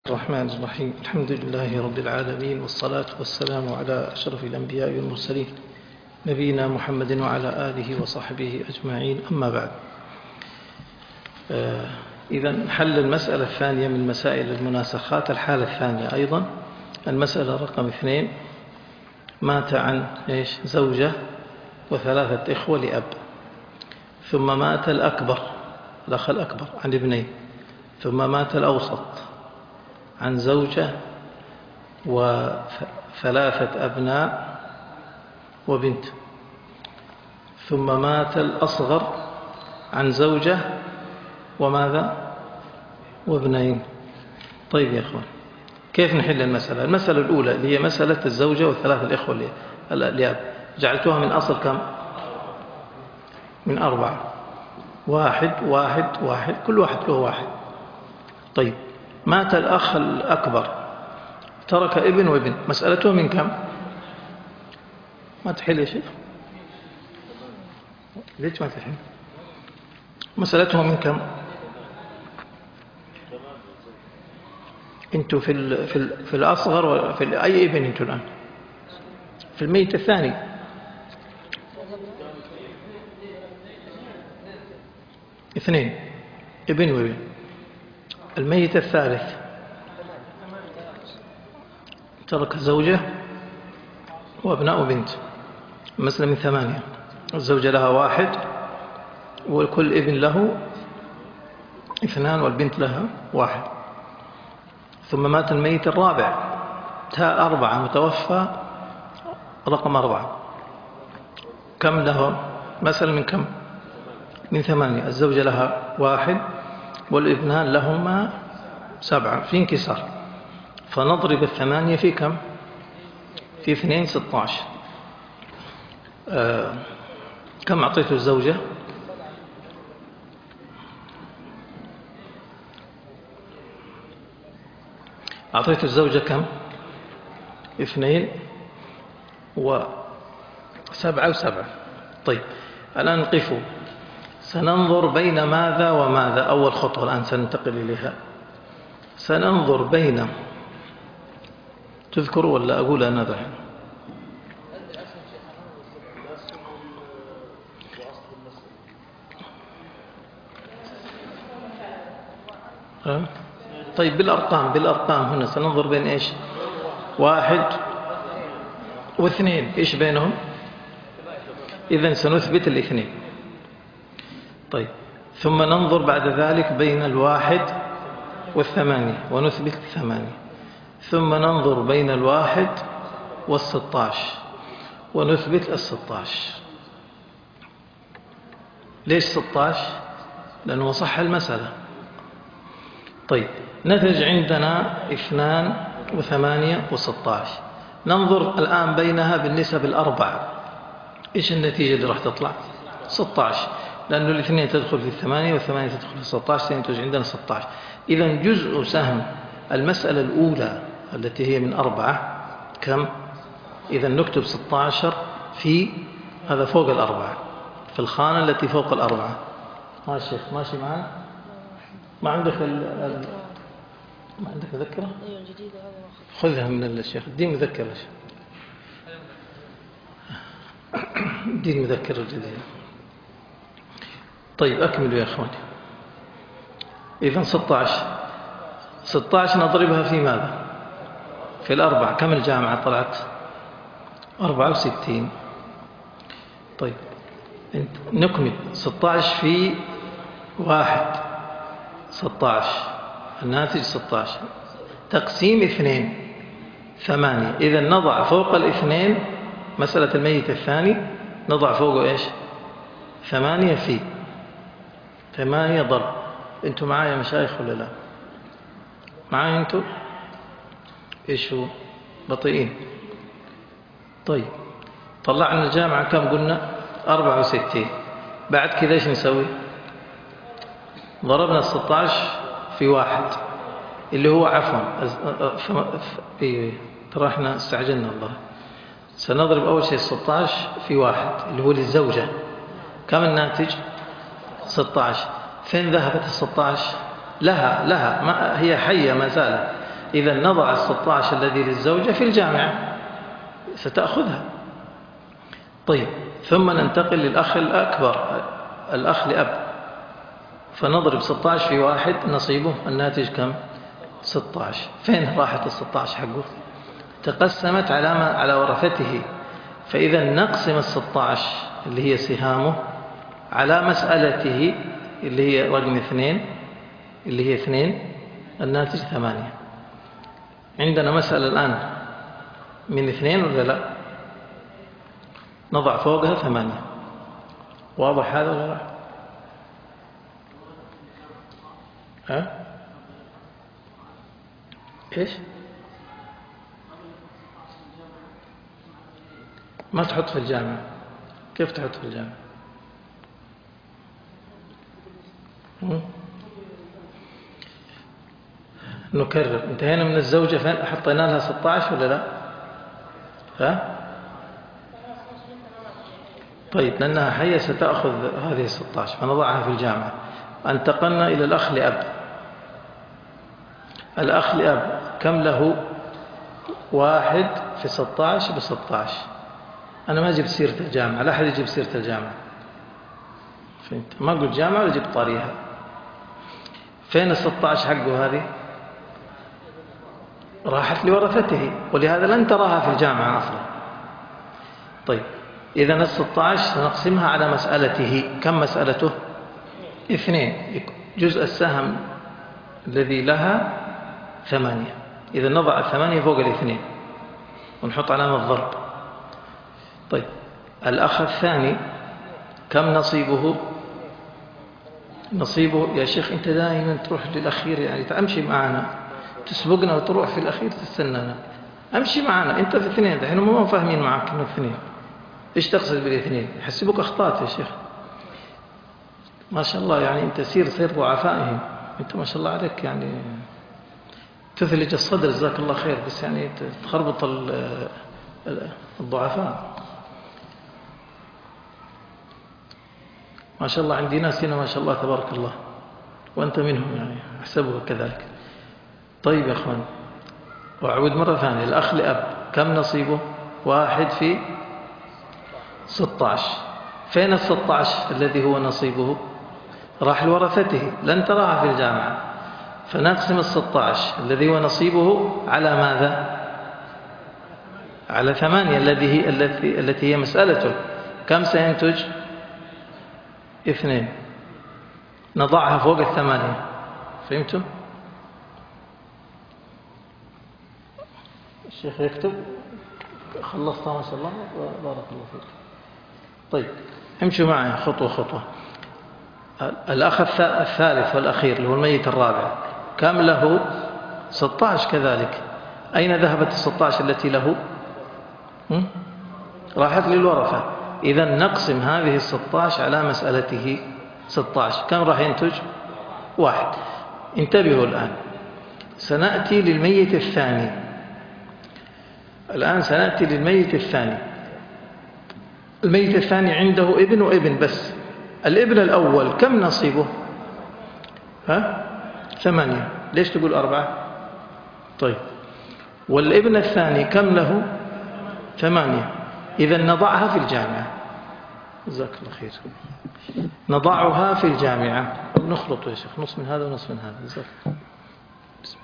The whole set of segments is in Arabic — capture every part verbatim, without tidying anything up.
الرحمن الرحيم. الحمد لله رب العالمين، والصلاة والسلام على أشرف الأنبياء والمرسلين نبينا محمد وعلى آله وصحبه أجمعين، أما بعد. آه إذن حل المسألة الثانية من مسائل المناسخات، الحالة الثانية أيضا المسألة رقم اثنين. مات عن إيش زوجة وثلاثة إخوة لأب، ثم مات الأكبر الأخ الأكبر عن ابنين، ثم مات الأوسط عن زوجة وثلاثة أبناء وبنت، ثم مات الأصغر عن زوجة وماذا وابنين. طيب يا أخوان، كيف نحل المسألة؟ المسألة الأولى اللي هي مسألة الزوجة والثلاثة الإخوة الأب، جعلتها من أصل كم؟ من أربعة، واحد واحد واحد، كل واحد له واحد. طيب، مات الأخ الأكبر ترك ابن وابن، مسألته من كم؟ ما تحل يا شيخ؟ ليش ما تحل؟ مسألته من كم؟ انتوا في ال في ال في الأصغر وفي أي ابن انتوا الآن؟ في الميت الثاني. اثنين، ابن وابن. الميت الثالث ترك زوجة وابناء بنت، مثلا من ثمانية. الزوجة لها واحد وكل ابن له اثنان والبنت لها واحد. ثم مات الميت الرابع، تاء أربعة، متوفى رقم أربعة، كم له؟ مثلا من كم؟ من ثمانية. الزوجة لها واحد والابنان لهما سبعة، في انكسار، فنضرب الثمانية في كم؟ في اثنين، ستة عشر. آه كم أعطيته الزوجة؟ أعطيته الزوجة كم؟ اثنين وسبعة وسبعة. طيب، الآن نقفوا، سننظر بين ماذا وماذا. أول خطوة الآن سننتقل إليها، سننظر بين، تذكروا ولا أقول أنا ذا؟ أه؟ طيب، بالأرقام بالأرقام هنا سننظر بين إيش؟ واحد واثنين، إيش بينهم؟ إذن سنثبت الاثنين. طيب، ثم ننظر بعد ذلك بين الواحد والثمانية ونثبت الثمانية، ثم ننظر بين الواحد والستاش ونثبت الستاش. ليش ستاش؟ لأنه صح المسألة. طيب، نتج عندنا اثنان وثمانية وستاش. ننظر الآن بينها بالنسب الأربعة، إيش النتيجة اللي راح تطلع؟ ستاش، لأنه الاثنين تدخل في الثمانية والثمانية تدخل في الستاش، سينتج عندنا ستاش. إذن جزء سهم المسألة الأولى التي هي من أربعة كم؟ إذن نكتب ستة عشر في هذا فوق الأربعة، في الخانة التي فوق الأربعة. ها الشيخ ماشي معنا؟ ما عندك ال... ال... ما عندك مذكرة؟ خذها من الشيخ، دي مذكرة يا شيخ، دي المذكرة الجديدة. طيب، أكملوا يا أخواني. إذن ستة عشر ستة عشر نضربها في ماذا؟ في الأربعة. كم الجامعة طلعت؟ أربعة وستين. طيب، نكمل. ستة عشر في واحد ستة عشر، الناتج ستة عشر، تقسيم اثنين ثمانية. إذن نضع فوق الاثنين مسألة الميت الثاني، نضع فوقه إيش؟ ثمانية في ثمانية ضرب. أنتوا معايا مشايخ ولا لا؟ معايا أنتوا؟ إيش هو؟ بطيئين. طيب، طلعنا الجامعة كم قلنا؟ أربعة وستين. بعد كذا إيش نسوي؟ ضربنا ستة عشر في واحد اللي هو عفوا ترى احنا استعجلنا الله. سنضرب أول شيء ستة عشر في واحد اللي هو للزوجة، كم الناتج؟ ستة عشر. فين ذهبت ال ستة عشر؟ لها لها ما هي حية ما زالت. إذا نضع الستة عشر الذي للزوجة في الجامعة ستأخذها. طيب ثم ننتقل للأخ الأكبر، الأخ لأب، فنضرب ستة عشر في واحد نصيبه الناتج كم؟ ستة عشر. فين راحت الستة عشر حقه؟ تقسمت على ما على ورثته، فإذا نقسم الستة عشر اللي هي سهامه على مسألته اللي هي رقم اثنين اللي هي اثنين، الناتج ثمانية. عندنا مسألة الآن من اثنين ولا لا؟ نضع فوقها ثمانية. واضح هذا ولا لا؟ ها؟ ايش؟ ما تحط في الجامعة. كيف تحط في الجامعة؟ نكرر. انتهينا من الزوجة، فين حطينا لها ستة عشر ولا لا؟ ها؟ طيب لأنها حية ستأخذ هذه الستة عشر فنضعها في الجامعة. انتقلنا إلى الأخ لأب. الأخ لأب كم له؟ واحد في ستة عشر بستة عشر. أنا ما جبت سيرة الجامعة، لا أحد يجيب سيرة الجامعة. فهمت؟ ما قلت جامعة ولا جبت طاريها. فين الستة عشر حقه هذه؟ راحت لورثته، ولهذا لن تراها في الجامعة أصلا. طيب إذا الستة عشر سنقسمها على مسألته. كم مسألته؟ اثنين. جزء السهم الذي لها ثمانية. إذا نضع الثمانية فوق الاثنين ونحط علامة ضرب. طيب الأخ الثاني كم نصيبه؟ نصيبه يا شيخ أنت دائما تروح للأخير، يعني تمشي معنا تسبقنا وتروح في الأخير تستنانا. أمشي معنا أنت في اثنين، دحين ما فاهمين معك إنه اثنين. إيش تقصد بالاثنين؟ يحسبوك أخطأت يا شيخ. ما شاء الله، يعني أنت سير سير ضعفائهم. أنت ما شاء الله عليك، يعني تثلج الصدر جزاك الله خير، بس يعني تخربط الضعفاء. ما شاء الله عندي ناس هنا ما شاء الله تبارك الله، وأنت منهم يعني أحسبه كذلك. طيب يا أخوان، وأعود مرة ثانية. الأخ لأب كم نصيبه؟ واحد في ستة عشر. فين الستة عشر الذي هو نصيبه؟ راح لورثته، لن تراها في الجامعة. فنقسم الستة عشر الذي هو نصيبه على ماذا؟ على ثمانية الذي هي التي التي هي مسألته. كم سينتج؟ اثنين. نضعها فوق الثمانية. فهمتم؟ الشيخ يكتب. خلصتها ما شاء الله، بارك الله فيك. طيب امشوا معي خطوة خطوة. الأخ الثالث والأخير اللي هو الميت الرابع كم له؟ ستة عشر كذلك. أين ذهبت الستة عشر التي له؟ راحت للورثة. إذا نقسم هذه الستة عشر على مسألته ستة عشر. كم راح ينتج؟ واحد. انتبهوا الآن، سنأتي للميت الثاني. الآن سنأتي للميت الثاني. الميت الثاني عنده ابن وابن بس. الابن الأول كم نصيبه؟ ها؟ ثمانية. ليش تقول أربعة؟ طيب والابن الثاني كم له؟ ثمانية. إذا نضعها في الجامعة. جزاك الله خير. نضعها في الجامعة. نخلط يا شيخ، نص من هذا ونص من هذا. جزاك الله. بسم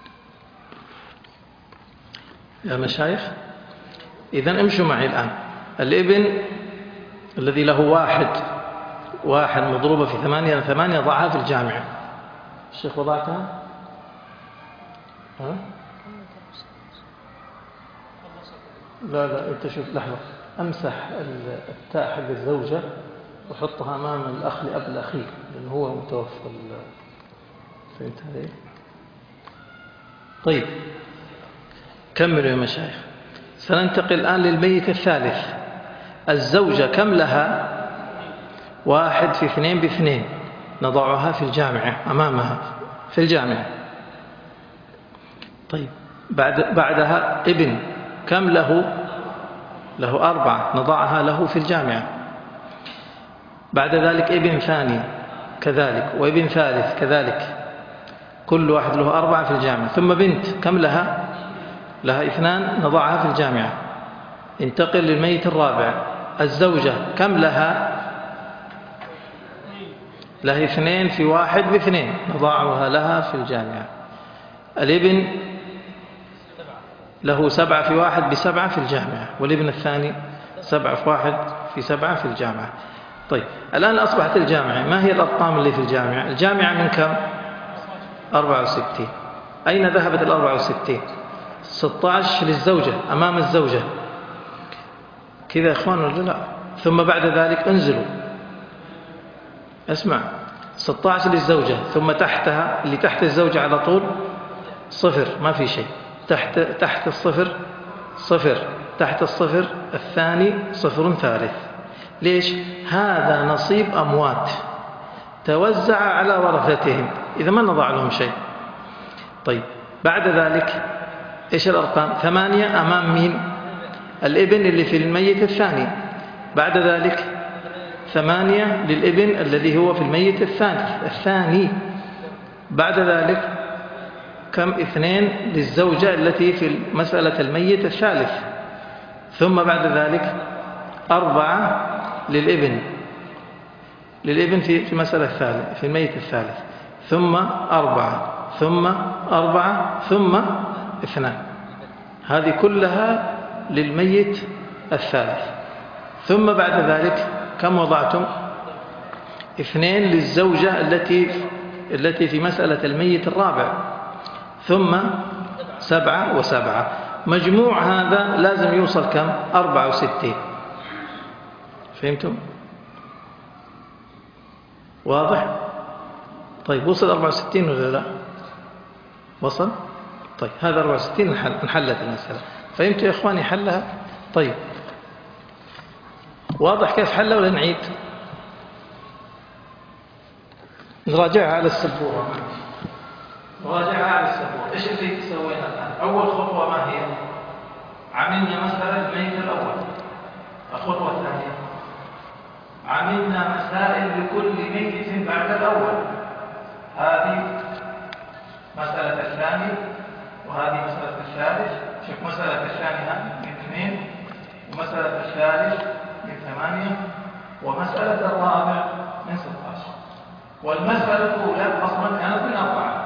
الله. يا مشايخ إذا امشوا معي الآن. الابن الذي له واحد واحد مضروبة في ثمانية ثمانية ضعها في الجامعة. الشيخ وضعتها؟ ها؟ لا لا أنت شوف لحظة، أمسح التاء حق الزوجة وحطها أمام الأخ لأب الأخير لأنه هو متوفى. فهمت هذه؟ طيب كملوا يا مشايخ. سننتقل الآن للميت الثالث. الزوجة كم لها؟ واحد في اثنين باثنين. نضعها في الجامعة أمامها في الجامعة. طيب بعد بعدها ابن كم له؟ له أربعة. نضعها له في الجامعة. بعد ذلك ابن ثاني كذلك، وابن ثالث كذلك. كل واحد له أربعة في الجامعة. ثم بنت كم لها؟ لها اثنان نضعها في الجامعة. انتقل للميت الرابع. الزوجة كم لها؟ لها اثنين في واحد باثنين نضعها لها في الجامعة. الابن له سبعة في واحد بسبعة في الجامعة، والابن الثاني سبعة في واحد في سبعة في الجامعة. طيب الآن أصبحت الجامعة، ما هي الأرقام اللي في الجامعة؟ الجامعة من كم؟ أربعة وستين. أين ذهبت الأربعة وستين؟ ستة عشر للزوجة أمام الزوجة كذا يا إخوان ولا لا؟ ثم بعد ذلك انزلوا اسمع، ستة عشر للزوجة، ثم تحتها اللي تحت الزوجة على طول صفر، ما في شيء. تحت تحت الصفر صفر، تحت الصفر الثاني صفر ثالث. ليش؟ هذا نصيب أموات توزع على ورثتهم، إذا ما نضع لهم شيء. طيب بعد ذلك إيش الأرقام؟ ثمانية أمام مين؟ الابن اللي في الميت الثاني. بعد ذلك ثمانية للابن الذي هو في الميت الثاني الثاني. بعد ذلك كم؟ اثنين للزوجة التي في مسألة الميت الثالث. ثم بعد ذلك أربعة للابن للابن في في مسألة الثالث في الميت الثالث. ثم أربعة ثم أربعة ثم اثنان. هذه كلها للميت الثالث. ثم بعد ذلك كم وضعتم؟ اثنين للزوجة التي التي في مسألة الميت الرابع. ثم سبعة وسبعة. مجموع هذا لازم يوصل كم؟ أربعة وستين. فهمتم؟ واضح؟ طيب وصل أربعة وستين ولا لا؟ وصل؟ طيب هذا أربعة وستين انحلت المسألة. فهمتوا يا إخواني حلها؟ طيب واضح كيف حلها ولا نعيد؟ نراجعها على السبورة. نراجعها على السبورة. إيش اللي سوينا الآن؟ أول خطوة ما هي؟ عملنا مسألة الميت الأول. الخطوة الثانية عملنا مسائل لكل ميت بعد الأول. هذه مسألة الثاني وهذه مسألة الثالث. شوف مسألة الثانية من اثنين، ومسألة الثالث من ثمانية، ومسألة الرابع من ستة عشر. والمسألة الأولى أصلا كانت من أربعة.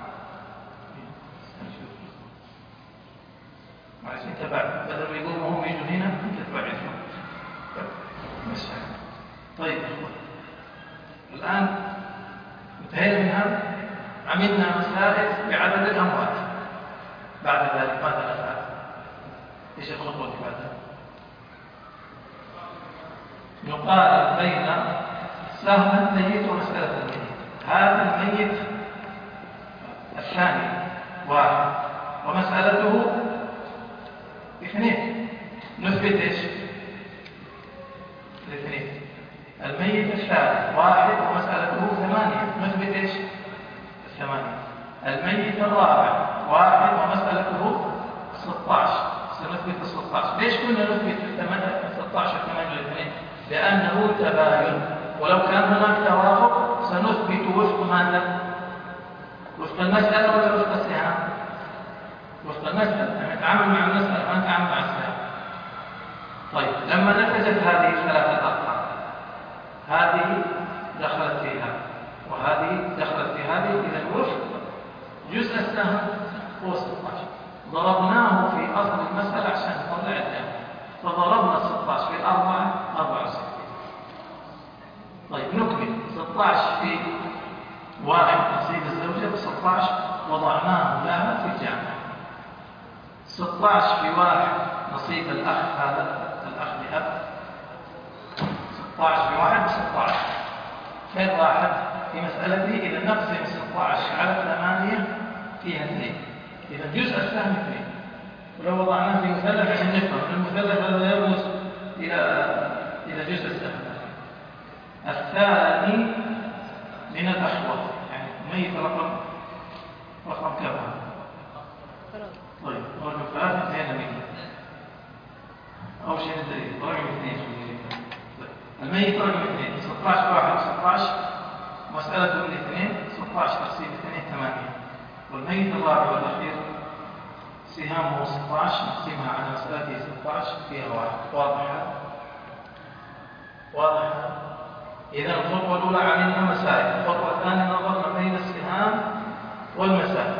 معلش انت بعد بدل ما يقولوا هم يجوا هنا انت تبعدهم. طيب الآن انتهينا من هذا. عملنا مسائل بعدد الأموات. بعد ذلك ماذا نفعل؟ ايش الخطوة اللي بعدها؟ نقارن بين سهم الميت ومسألة الميت. هذا الميت الثاني واحد ومسألته اثنين. نثبت ايش؟ الاثنين. الميت الثالث واحد ومسألته ثمانية. نثبت ايش؟ الثمانية. الميت الرابع واحد ومسألته ستة عشر. سنثبت ستة عشر. ليش كنا نثبت ستة عشر ثمانية والاثنين؟ لأنه تباين، ولو كان هناك توافق سنثبت وفق ماذا؟ وفق المسألة ولا وفق السهام؟ وفق المسألة. يعني نتعامل مع المسألة ما نتعامل مع السهام. طيب لما نتجت هذه الثلاثة الأرقام، هذه دخلت في هذه وهذه دخلت في هذه، إذا الوفق جزء السهم هو ستة عشر. ضربناه في أصل المسألة عشان نطلع الآن، فضربنا ستة عشر في أربعة أربعة وستين. طيب نكمل. ستة عشر في واحد نصيب الزوجة ستة عشر وضعناه لها في الجامعة. ستة عشر في واحد نصيب الأخ، هذا الأخ لأب. ستة عشر في واحد ستة عشر. فين واحد في مسألته؟ إذا نقسم ستة عشر على ثمانية فيها اثنين، إذا جزء السهم اثنين. ولو وضعناه في مثلث عشان نفهم المثلث هذا يرمز إلى إلى جزء السهم. الثاني من الأخوة، يعني ميت رقم رقم كم؟ طيب رقم ثلاثة انتهينا منه. أول شيء نبدأ رقم اثنين. الميت رقم اثنين. ستة عشر واحد ستة عشر مسألة من اثنين. ستة عشر تقسيم اثنين ثمانية. والميت الرابع والأخير سهامه ستة عشر، نقسمها على مسألته ستة عشر فيها واحد. واضحة؟ واضحة؟ إذا الخطوة الأولى عملنا مسائل، الخطوة الثانية نظرنا بين السهام والمسائل،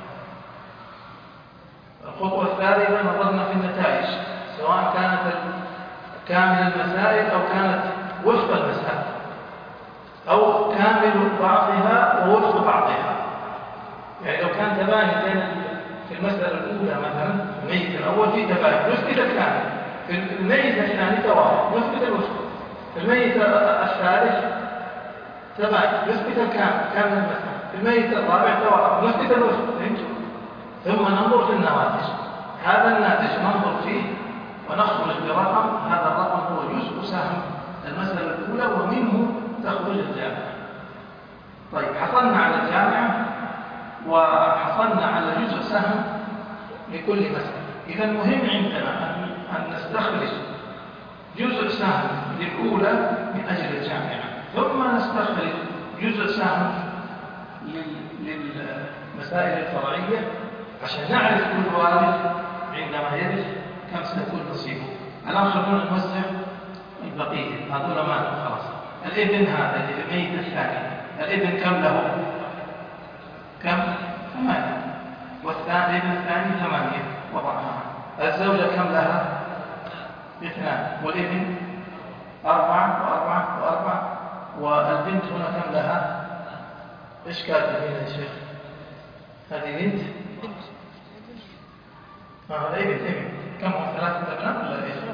الخطوة الثالثة نظرنا في النتائج سواء كانت كامل المسائل أو كانت وفق المسائل أو كامل بعضها ووفق بعضها. يعني لو كان تباين بين في المسألة الأولى مثلا الميت الأول في تباين نثبت الكامل، في الميت الثاني توافق نثبت الوفق، في الميت الثالث تباين نثبت الكامل كامل المسألة، في الميت الرابع توافق نثبت الوفق. فهمتم؟ ثم ننظر في النواتج، هذا الناتج ننظر فيه ونخرج برقم، هذا الرقم هو جزء سهم المسألة الأولى ومنه تخرج الجامعة. طيب حصلنا على الجامعة وحصلنا على جزء سهم لكل مسألة. إذا المهم عندنا أن نستخرج جزء سهم للأولى من أجل الجامعة، ثم نستخرج جزء سهم للمسائل الفرعية عشان نعرف كل وارث عندما يرث كم سيكون نصيبه. الآن خلونا نوزع البقية، هذول ما خلاص. الابن هذا الميت الثاني، الابن كم له؟ كم؟ ثمانية. والثاني الابن الثاني ثمانية وضعناها. الزوجة كم لها؟ اثنان. والابن أربعة وأربعة وأربعة. والبنت هنا كم لها؟ إيش كاتب هنا يا شيخ؟ هذه بنت؟ آه هذا ابن ابن. كم هم؟ ثلاثة أبناء ولا إيش؟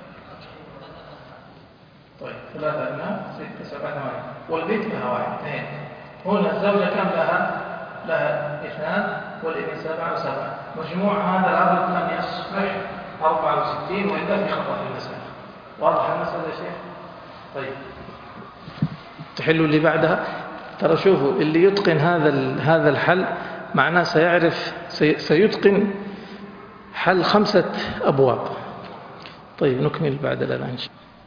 طيب ثلاثة أبناء ستة سبعة ثمانية. والبنت لها واحد اثنين. هنا الزوجة كم لها؟ لها اثنان والابن سبعة وسبعة. مجموع هذا لابد أن يصبح أربعة وستين وإلا في خطأ في المسألة. واضح المسألة يا شيخ؟ طيب تحلوا اللي بعدها. ترى شوفوا اللي يتقن هذا هذا الحل معناه سيعرف سيتقن حل خمسة أبواب. طيب نكمل بعد الآن.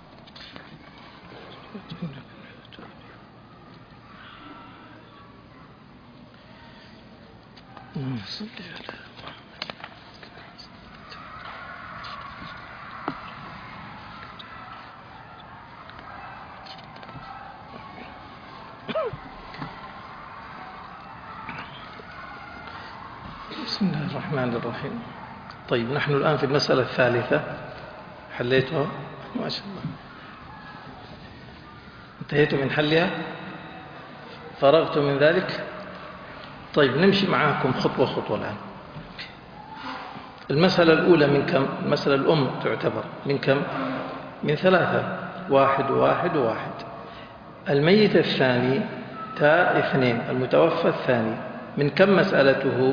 بسم الله الرحمن الرحيم. طيب نحن الآن في المسألة الثالثة، حليتها ما شاء الله، انتهيتم من حلها، فرغتم من ذلك. طيب نمشي معاكم خطوة خطوة الآن. المسألة الأولى من كم؟ المسألة الأم تعتبر من كم؟ من ثلاثة، واحد وواحد وواحد. الميت الثاني تاء اثنين، المتوفى الثاني من كم مسألته؟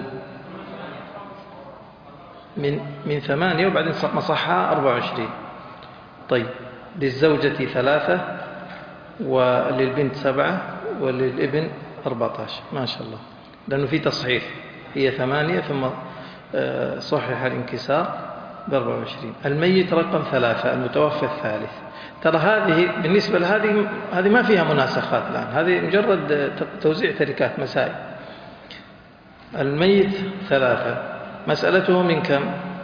من من ثمانية وبعدين مصحها أربعة وعشرين. طيب للزوجة ثلاثة وللبنت سبعة وللابن أربعة عشر. ما شاء الله، لأنه في تصحيح، هي ثمانية ثم صحح الانكسار بأربعة وعشرين. الميت رقم ثلاثة، المتوفى الثالث. ترى هذه بالنسبة لهذه هذه ما فيها مناسخات الآن، هذه مجرد توزيع تركات مسائل. الميت ثلاثة مسألته من كم؟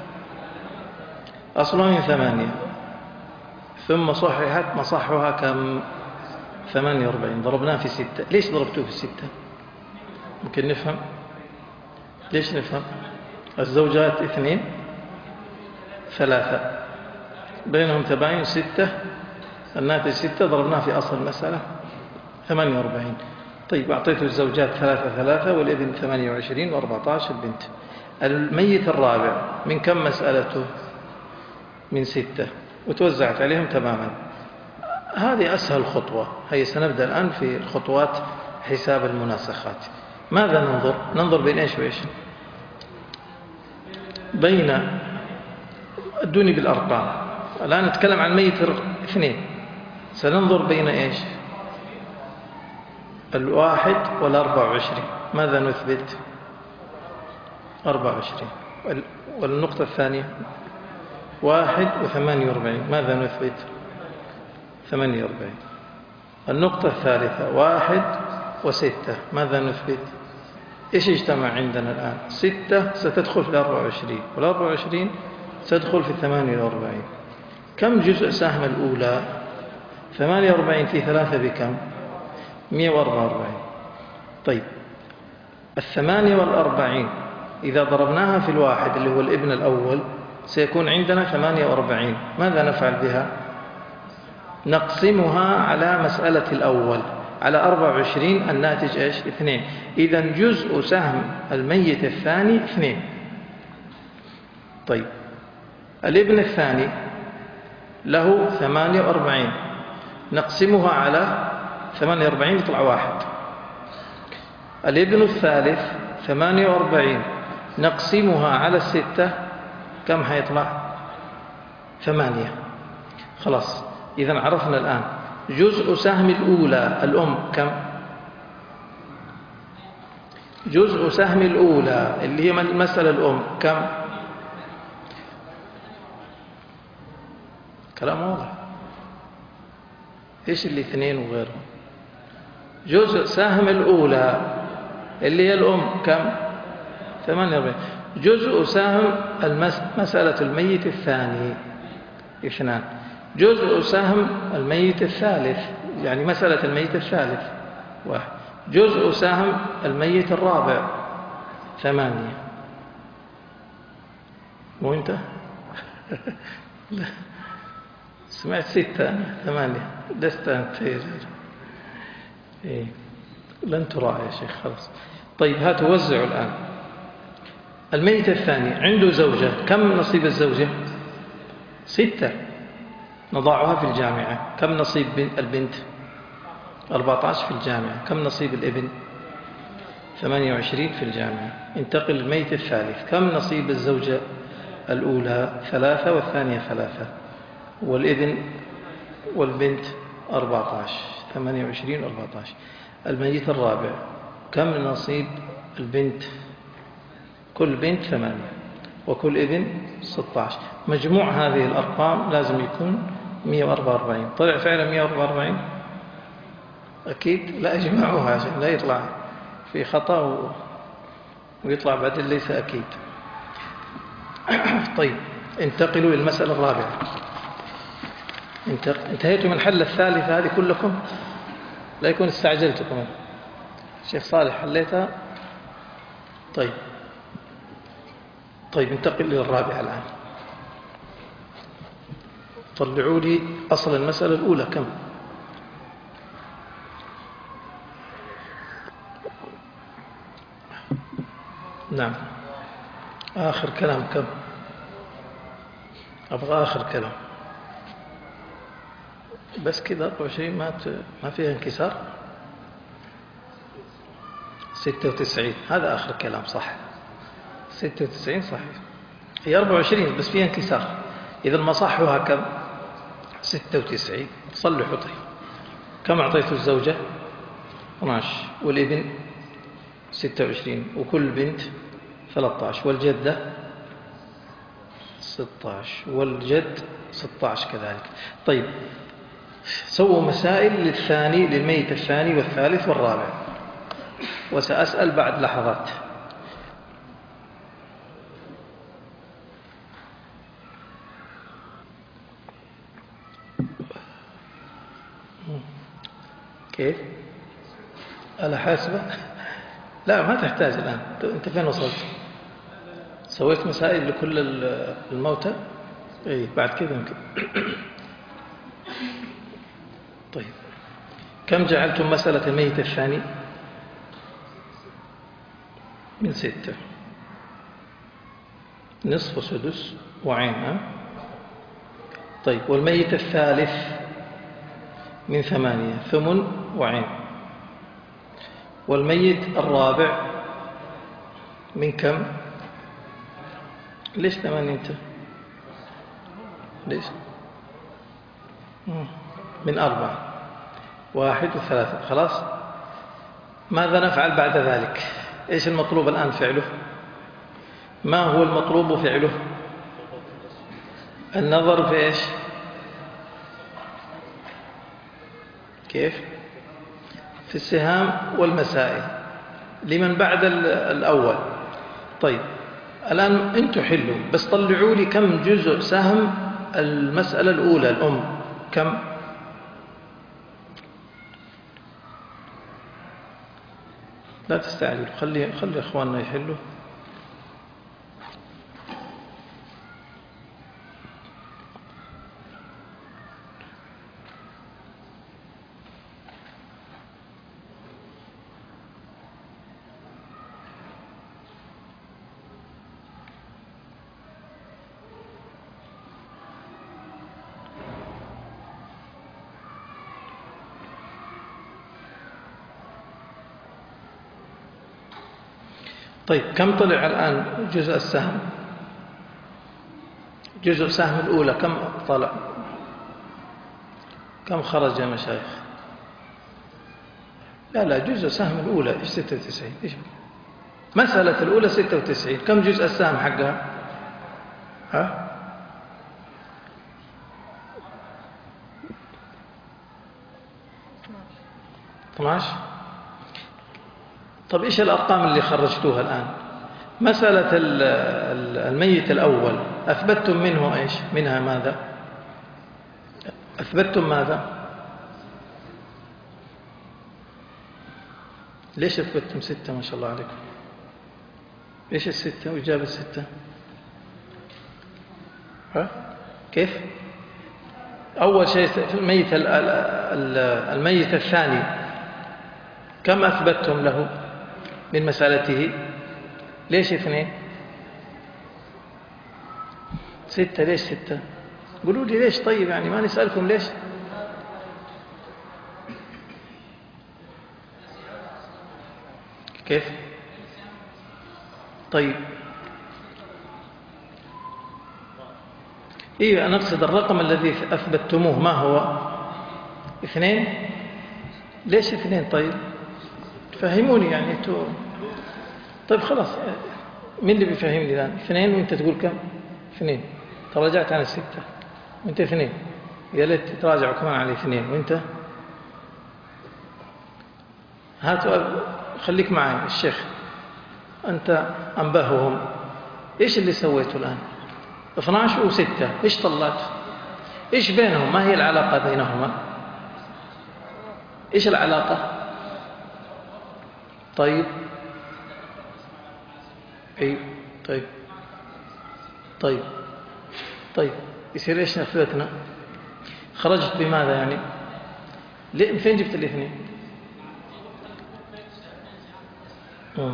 أصلها من ثمانية ثم صححت مصحها كم؟ ثمانية وأربعين. ضربناه في ستة. ليش ضربتوه في ستة؟ ممكن نفهم ليش نفهم. الزوجات اثنين ثلاثة بينهم تباين ستة، الناتج ستة، ضربناه في أصل المسألة ثمانية وأربعين. طيب أعطيته الزوجات ثلاثة ثلاثة والابن ثمانية وعشرين وأربعة عشر البنت. الميت الرابع من كم مسألته؟ من ستة وتوزعت عليهم تماما. هذه أسهل خطوة. هي سنبدأ الآن في الخطوات حساب المناسخات. ماذا ننظر؟ ننظر بين إيش وإيش؟ بين الدوني بالأرقام. الآن نتكلم عن ميت اثنين، سننظر بين إيش؟ الواحد والأربع وعشرين. ماذا نثبت؟ أربع وعشرين. والنقطة الثانية واحد وثمانية وأربعين. ماذا نثبت؟ ثمانية وأربعين. النقطة الثالثة واحد وستة. ماذا نثبت؟ إيش يجتمع عندنا الآن؟ ستة ستدخل في الأربعة وعشرين، والأربعة وعشرين ستدخل في الثمانية وأربعين. كم جزء سهم الأولى؟ ثمانية وأربعين في ثلاثة بكم؟ مئة وأربعة وأربعين. طيب الثمانية والأربعين إذا ضربناها في الواحد اللي هو الابن الأول سيكون عندنا ثمانية وأربعين. ماذا نفعل بها؟ نقسمها على مسألة الأول على أربعة وعشرين، الناتج إيش؟ اثنين. إذن جزء سهم الميت الثاني اثنين. طيب الابن الثاني له ثمانية وأربعين، نقسمها على ثمانية وأربعين يطلع واحد. الابن الثالث ثمانية وأربعين، نقسمها على الستة، كم حيطلع؟ ثمانية. خلاص، إذن عرفنا الآن جزء سهم الأولى الأم كم؟ جزء سهم الأولى اللي هي المسألة الأم كم؟ كلام واضح. إيش اللي اثنين وغيره؟ جزء سهم الأولى اللي هي الأم كم؟ ثمانية وأربعين. جزء سهم مسألة الميت الثاني اثنان. جزء سهم الميت الثالث يعني مسألة الميت الثالث واحد. جزء سهم الميت الرابع ثمانية. مو أنت؟ لا سمعت ستة ثمانية لست أنت. إيه لن تراعي يا شيخ خلاص. طيب هات وزعوا الآن. الميت الثاني عنده زوجة، كم نصيب الزوجة؟ ستة، نضعها في الجامعة. كم نصيب البنت؟ أربعة عشر في الجامعة. كم نصيب الابن؟ ثمانية وعشرين في الجامعة. انتقل الميت الثالث، كم نصيب الزوجة الأولى؟ ثلاثة، والثانية ثلاثة، والابن والبنت أربعة عشر. ثمانية وعشرين وأربعة عشر. الميت الرابع كم نصيب البنت؟ كل بنت ثمانية وكل ابن ستة عشر. مجموع هذه الأرقام لازم يكون مئة وأربعة وأربعين. طلع فعلا مئة وأربعة وأربعين أكيد. لا اجمعوها عشان لا يطلع في خطأ ويطلع بعدين ليس أكيد. طيب انتقلوا للمسألة الرابعة. انتهيتوا من حل الثالثة هذه كلكم؟ لا يكون استعجلتكم. الشيخ صالح حليتها؟ طيب طيب انتقل إلى الرابعة الآن. طلعوا لي أصل المسألة الأولى كم؟ نعم آخر كلام كم؟ أبغى آخر كلام بس كذا. أربعة وعشرين ما ما فيها انكسار. ستة وتسعين هذا آخر كلام صح. ستة وتسعين صحيح. هي أربعة وعشرين بس فيها انكسار. إذا ما صحها كم؟ ستة وتسعين. صلحوا. طيب كم أعطيته الزوجة؟ اثنا عشر، والابن ستة وعشرين، وكل بنت ثلاثة عشر، والجدة ستة عشر، والجد ستة عشر كذلك. طيب سووا مسائل للثاني للميت الثاني والثالث والرابع، وسأسأل بعد لحظات. كيف؟ ألا حاسبة؟ لا ما تحتاج الآن. أنت فين وصلت؟ سويت مسائل لكل الموتى؟ إيه بعد كذا يمكن. طيب كم جعلتم مسألة الميت الثاني؟ من ستة. نصف وسدس وعين. ها؟ طيب والميت الثالث من ثمانية، ثمن وعين. والميت الرابع من كم؟ ليش ثمانية انت؟ ليش؟ من أربعة. واحد وثلاثة. خلاص. ماذا نفعل بعد ذلك؟ إيش المطلوب الآن فعله؟ ما هو المطلوب فعله؟ النظر في إيش؟ كيف؟ في السهام والمسائل. لمن بعد الأول. طيب الآن أنتم حلوا، بس طلعوا لي كم جزء سهم المسألة الأولى الأم، كم؟ لا تستعجلوا، خلي خلي إخواننا يحلوا. طيب كم طلع الآن جزء السهم؟ جزء سهم الأولى كم طلع؟ كم خرج يا مشايخ؟ لا لا جزء سهم الأولى إيش ستة وتسعين؟ إيش مسألة الأولى ستة وتسعين، كم جزء السهم حقها؟ ها؟ اثنا عشر. طب إيش الأرقام اللي خرجتوها الآن؟ مسألة الميت الأول أثبتتم منه إيش؟ منها ماذا؟ أثبتتم ماذا؟ ليش أثبتتم ستة ما شاء الله عليكم؟ إيش الستة وجاب الستة؟ ها؟ كيف؟ أول شيء الميت الميت الثاني كم أثبتتم له من مسألته؟ ليش اثنين؟ ستة. ليش ستة؟ قولوا لي ليش؟ طيب يعني ما نسألكم ليش؟ كيف؟ طيب إيه أنا أقصد الرقم الذي أثبتتموه ما هو؟ اثنين؟ ليش اثنين؟ طيب فهموني يعني انتوا. طيب خلاص مين اللي بيفهمني الآن؟ اثنين وانت تقول كم؟ اثنين. تراجعت عن الستة وانت اثنين، يا ليت تراجعوا كمان على اثنين وانت. هاتوا خليك معي الشيخ، انت انبههم. ايش اللي سويته الآن؟ اثنا عشر وستة ايش طلعت؟ ايش بينهم؟ ما هي العلاقة بينهما؟ ايش العلاقة؟ طيب اي طيب طيب طيب يصير ايش نثبتنا؟ خرجت بماذا يعني؟ ليه فين جبت الاثنين؟ اه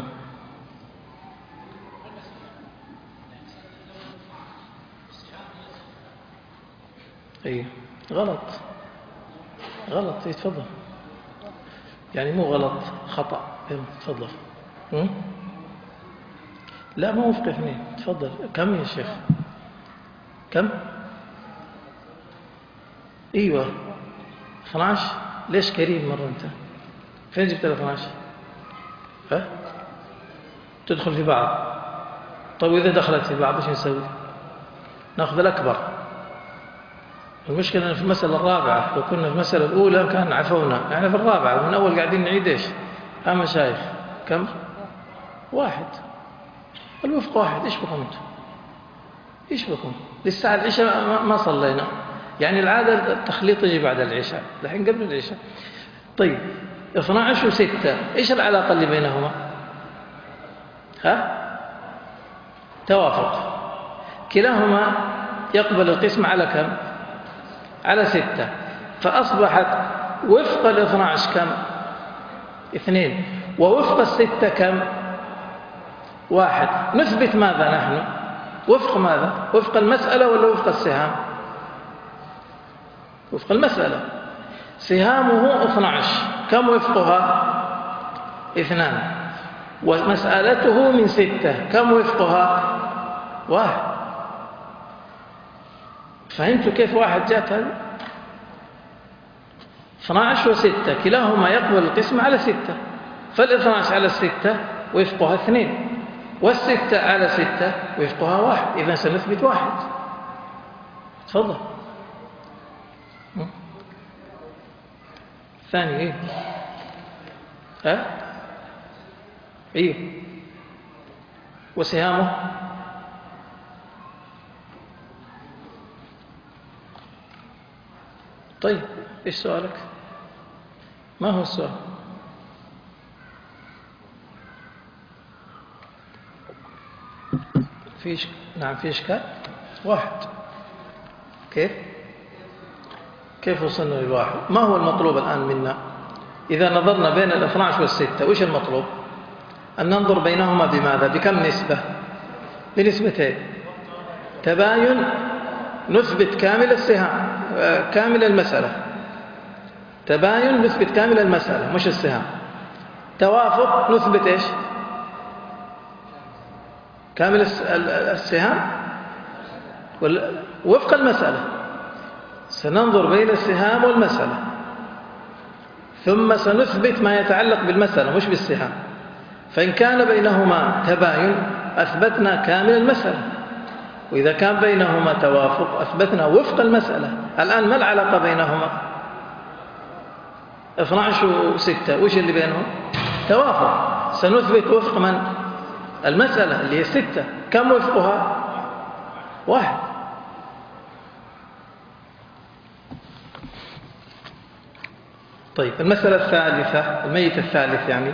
اي غلط غلط. يتفضل يعني مو غلط خطأ. تفضل. لا ما وفق اثنين. تفضل. كم يا شيخ؟ كم؟ ايوه اثنا عشر. ليش كريم مرة انت؟ فين جبت ال اثنا عشر؟ ها؟ تدخل في بعض. طيب واذا دخلت في بعض ايش نسوي؟ ناخذ الاكبر. المشكلة في المسألة الرابعة، لو كنا في المسألة الأولى كان عفونا، يعني في الرابعة من أول قاعدين نعيد إيش؟ ها مشايخ كم؟ واحد. الوفق واحد. إيش بكم أنتم؟ إيش بكم؟ للساعة العشاء ما صلينا، يعني العادة التخليط يجي بعد العشاء، الحين قبل العشاء. طيب اثنا عشر وستة إيش العلاقة اللي بينهما؟ ها؟ توافق. كلاهما يقبل القسم على كم؟ على ستة. فأصبحت وفق الاثنى عشر كم؟ اثنين. ووفق الستة كم؟ واحد. نثبت ماذا نحن؟ وفق ماذا؟ وفق المسألة ولا وفق السهام؟ وفق المسألة. سهامه اثنى عشر، كم وفقها؟ اثنان. ومسألته من ستة، كم وفقها؟ واحد. فهمتوا كيف واحد جات هذه؟ اثنا عشر وستة كلاهما يقبل القسم على ستة، فالاثنى عشر على الستة وفقها اثنين، والستة على ستة وفقها واحد. إذن سنثبت واحد. تفضل. ثاني إيه؟ ها؟ أيوه. وسهامه طيب إيش سؤالك؟ ما هو السؤال؟ فيش نعم في إشكال واحد. كيف كيف وصلنا للواحد؟ ما هو المطلوب الآن منا؟ إذا نظرنا بين الاثنى عشر والستة وإيش المطلوب؟ أن ننظر بينهما بماذا؟ بكم نسبة؟ بنسبتين. تباين نثبت كامل السهام، كامل المسألة. تباين نثبت كامل المسألة مش السهام. توافق نثبت إيش؟ كامل السهام وفق المسألة. سننظر بين السهام والمسألة، ثم سنثبت ما يتعلق بالمسألة مش بالسهام. فإن كان بينهما تباين أثبتنا كامل المسألة، وإذا كان بينهما توافق أثبتنا وفق المسألة. الآن ما العلاقة بينهما؟ اثنى عشر وستة وإيش اللي بينهم؟ توافق. سنثبت وفق من؟ المسألة اللي هي ستة. كم وفقها؟ واحد. طيب المسألة الثالثة، الميت الثالث يعني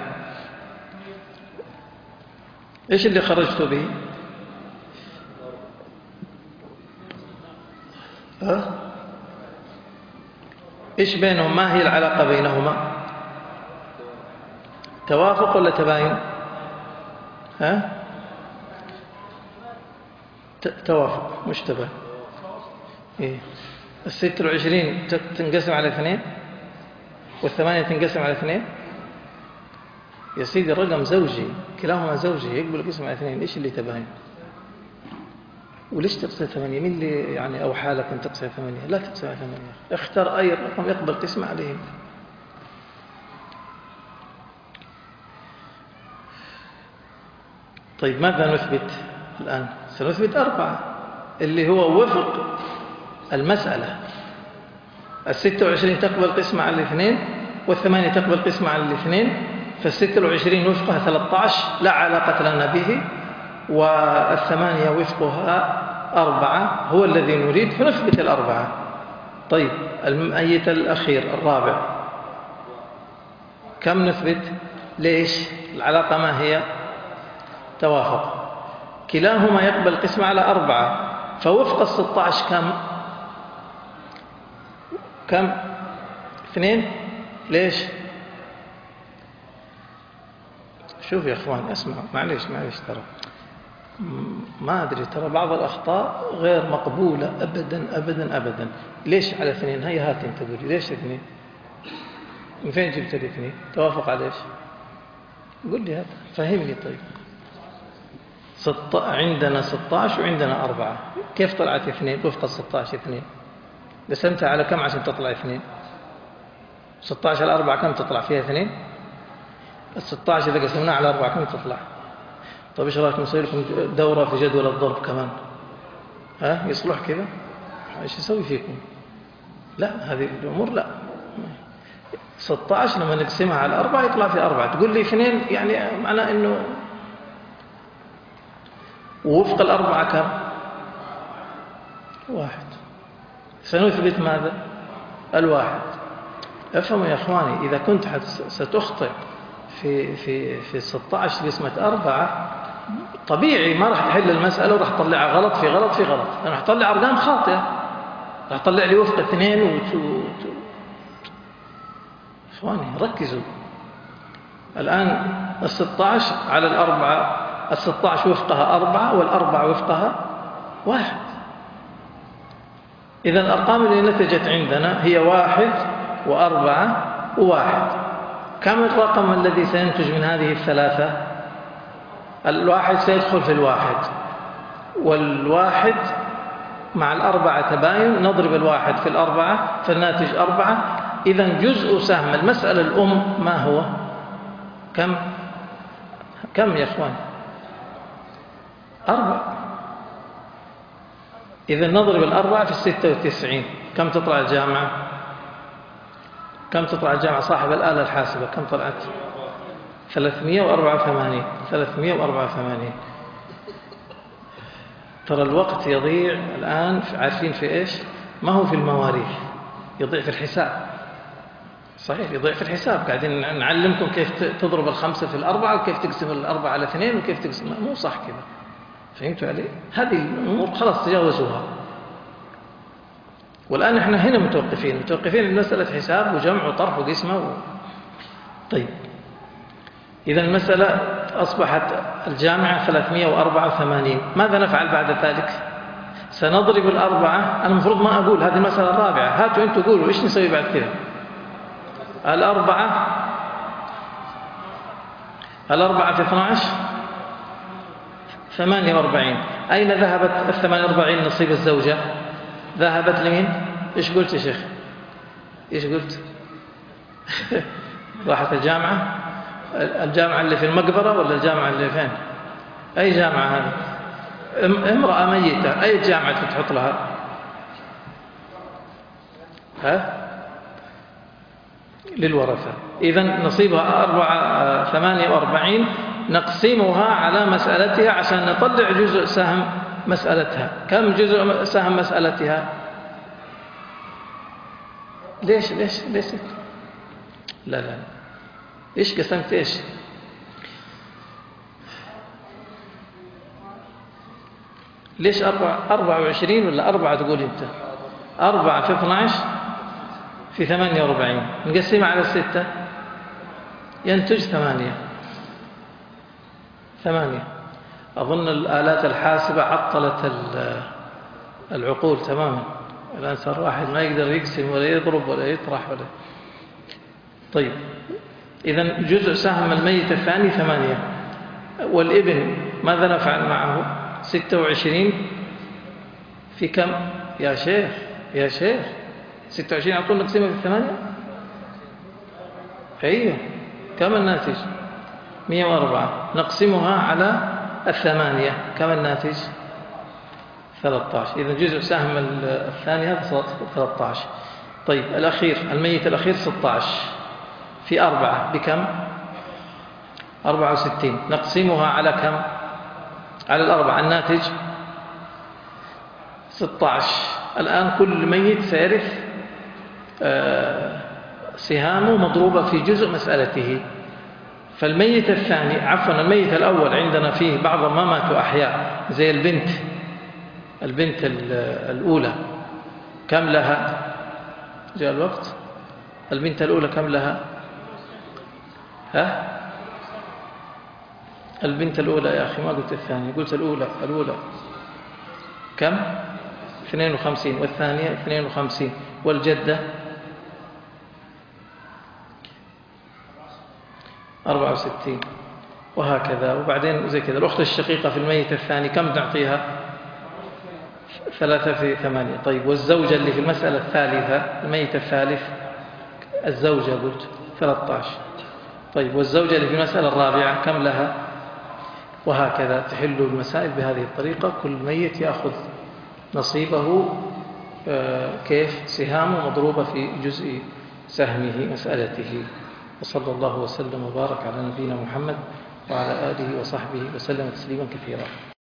إيش اللي خرجت به؟ ها؟ إيش بينهم؟ ما هي العلاقة بينهما؟ توافق ولا تباين؟ ها؟ توافق مش تباين. إيه؟ الستة والعشرين تنقسم على اثنين والثمانية تنقسم على اثنين. يا سيدي الرقم زوجي، كلاهما زوجي، يقبل القسم على اثنين. إيش اللي تباين؟ وليش تقسم ثمانية؟ مين اللي يعني أوحى لك أن تقسم ثمانية؟ لا تقسم على ثمانية، اختر أي رقم يقبل قسم عليهم. طيب ماذا نثبت الآن؟ سنثبت أربعة اللي هو وفق المسألة. الستة والعشرين تقبل قسم على الاثنين والثمانية تقبل قسم على الاثنين، فالستة والعشرين وفقها ثلاثة عشر لا علاقة لنا به، والثمانية وفقها أربعة هو الذي نريد، فنثبت الأربعة. طيب الميت الأخير الرابع كم نثبت؟ ليش؟ العلاقة ما هي؟ توافق. كلاهما يقبل قسم على أربعة، فوفق الستة عشر كم؟ كم؟ اثنين. ليش؟ شوف يا أخوان اسمع، معليش معليش ترى ما أدري، ترى بعض الأخطاء غير مقبولة أبدا أبدا أبدا. ليش على اثنين؟ هيا هات انت قولي ليش اثنين؟ من فين جبت الاثنين؟ توافق على ايش؟ قل لي هذا فهمني. طيب ست... عندنا ستة عشر وعندنا أربعة، كيف طلعت اثنين وفق الستة عشر؟ اثنين قسمتها على كم عشان تطلع اثنين؟ ستة عشر على أربعة كم تطلع فيها اثنين؟ الستة عشر إذا قسمناها على أربعة كم تطلع؟ طيب إيش رأيكم نصير لكم دورة في جدول الضرب كمان؟ ها يصلح كذا؟ إيش يسوي فيكم؟ لا هذه الأمور لا. ستة عشر لما نقسمها على أربعة يطلع في أربعة، تقول لي اثنين يعني معناه إنه وفق الأربعة كم؟ واحد. سنثبت ماذا؟ الواحد. افهموا يا إخواني، إذا كنت ستخطئ في في في ستة عشر قسمة أربعة طبيعي ما راح تحل المسألة وراح تطلعها غلط في غلط في غلط، راح تطلع أرقام خاطئة، راح تطلع لي وفق اثنين وت... إخواني ركزوا. الآن الستة عشر على الأربعة، الستة عشر وفقها أربعة والأربعة وفقها واحد. إذا الأرقام اللي نتجت عندنا هي واحد وأربعة وواحد. كم الرقم الذي سينتج من هذه الثلاثة؟ الواحد سيدخل في الواحد، والواحد مع الأربعة تباين، نضرب الواحد في الأربعة فالناتج أربعة. إذن جزء سهم المسألة الأم ما هو؟ كم؟ كم يا أخوان؟ أربعة. إذن نضرب الأربعة في الستة والتسعين كم تطلع الجامعة؟ كم تطلع الجامعة صاحب الآلة الحاسبة؟ كم طلعت؟ ثلاثمائة وأربعة وثمانين ثلاثمائة وأربعة وثمانين. ترى الوقت يضيع الآن، عارفين في إيش؟ ما هو في المواريث، يضيع في الحساب. صحيح، يضيع في الحساب. قاعدين نعلمكم كيف تضرب الخمسة في الأربعة، وكيف تقسم الأربعة على اثنين، وكيف تقسم. مو صح كذا. فهمتوا علي؟ هذه الأمور خلاص تجاوزوها. والآن احنا هنا متوقفين متوقفين المسألة حساب وجمع وطرح وقسمة و... طيب، إذا المسألة أصبحت الجامعة ثلاثمائة وأربعة وثمانين. ماذا نفعل بعد ذلك؟ سنضرب الأربعة. أنا المفروض ما أقول هذه المسألة الرابعة، هاتوا أنتوا قولوا إيش نسوي بعد كذا. الأربعة الأربعة في اثني عشر ثمانية وأربعين. أين ذهبت الثمانية وأربعين نصيب الزوجة؟ ذهبت لمين؟ إيش قلت يا شيخ؟ إيش قلت؟ راحت الجامعة؟ الجامعة اللي في المقبرة ولا الجامعة اللي فين؟ أي جامعة هذه؟ امرأة ميتة، أي جامعة تحط لها؟ ها؟ للورثة. إذن نصيبها أربعة ثمانية وأربعين، نقسمها على مسألتها عشان نطلع جزء سهم مسألتها. كم جزء سهم مسألتها؟ ليش ليش ليش لا لا إيش قسمت إيش؟ ليش أربعة أربعة وعشرين ولا أربعة تقول أنت؟ أربعة في اثني عشر في ثمانية وأربعين، نقسمها على ستة ينتج ثمانية. ثمانية. أظن الآلات الحاسبة عطلت العقول تماما. الآن صار واحد ما يقدر يقسم ولا يضرب ولا يطرح ولا. طيب، إذن جزء سهم الميت الثاني ثمانية. والابن ماذا نفعل معه؟ ستة وعشرين في كم يا شيخ؟ يا شيخ ستة وعشرين على طول نقسمها في الثمانية. أيوه، كم الناتج؟ مئة وأربعة. نقسمها على الثمانية، كم الناتج؟ ثلاثة عشر. إذا جزء سهم الثاني هذا ثلاثة عشر. طيب، الأخير الميت الأخير ستة عشر في أربعة بكم؟ أربعة وستين. نقسمها على كم؟ على الأربعة، الناتج ستة عشر. الآن كل ميت سيرث سهامه مضروبة في جزء مسألته. فالميت الثاني عفوا الميت الأول عندنا فيه بعض ما ماتوا أحياء زي البنت البنت الأولى كم لها؟ جاء الوقت. البنت الأولى كم لها؟ ها؟ البنت الأولى يا أخي، ما قلت الثانية، قلت الأولى. الأولى كم؟ اثنين وخمسين. والثانية اثنين وخمسين. والجدة أربعة وستين. وهكذا. وبعدين زي كذا الأخت الشقيقة في الميت الثاني كم نعطيها؟ ثلاثة في ثمانية. طيب، والزوجة اللي في المسألة الثالثة الميت الثالث الزوجة قلت ثلاثة عشر. طيب، والزوجة اللي في المسألة الرابعة كم لها؟ وهكذا تحل المسائل بهذه الطريقة. كل ميت يأخذ نصيبه كيف سهامه مضروبة في جزء سهمه مسألته. وصلى الله وسلم وبارك على نبينا محمد وعلى آله وصحبه وسلم تسليما كثيرا.